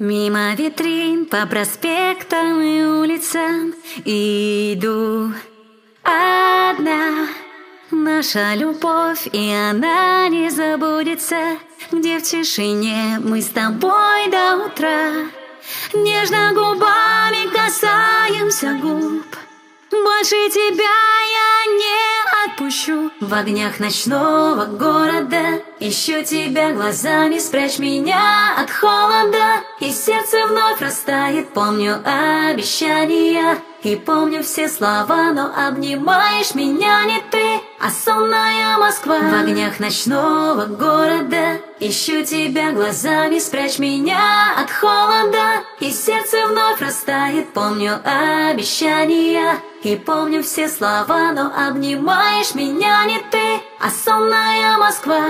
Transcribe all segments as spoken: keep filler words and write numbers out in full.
Мимо витрин, по проспектам и улицам иду одна. Наша любовь, и она не забудется, где в тишине мы с тобой до утра. Нежно губами касаемся губ, больше тебя я не отпущу. В огнях ночного города ищу тебя глазами, спрячь меня от холода. И сердце вновь растает, помню обещания и помню все слова, но обнимаешь меня не ты, а сонная Москва. В огнях ночного города ищу тебя глазами, спрячь меня от холода. И сердце вновь растает, помню обещания и помню все слова, но обнимаешь меня не ты, а сонная Москва.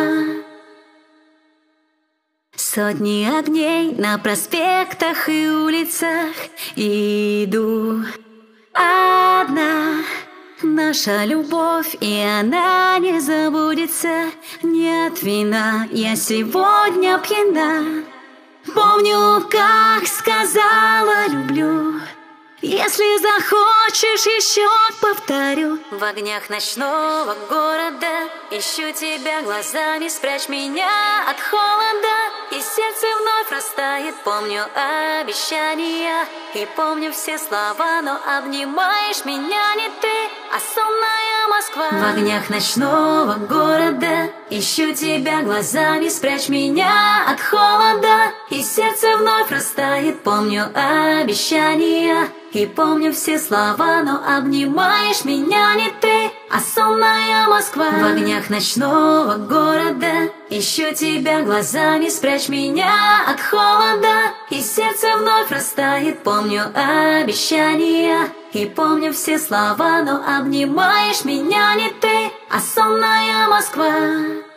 Сотни огней на проспектах и улицах, иду одна. Наша любовь, и она не забудется. Нет вина, я сегодня пьяна. Помню, как сказала люблю. Если захочешь, еще повторю. В огнях ночного города ищу тебя глазами, спрячь меня от холода. И сердце вновь растает, помню обещания и помню все слова, но обнимаешь меня не ты, а сонная Москва. В огнях ночного города ищу тебя глазами, спрячь меня от холода. И сердце вновь растает, помню обещания и помню все слова, но обнимаешь меня не ты, а сонная Москва. В огнях ночного города ищу тебя глазами, спрячь меня от холода. И сердце вновь растает, помню обещания и помню все слова, но обнимаешь меня не ты, а сонная Москва.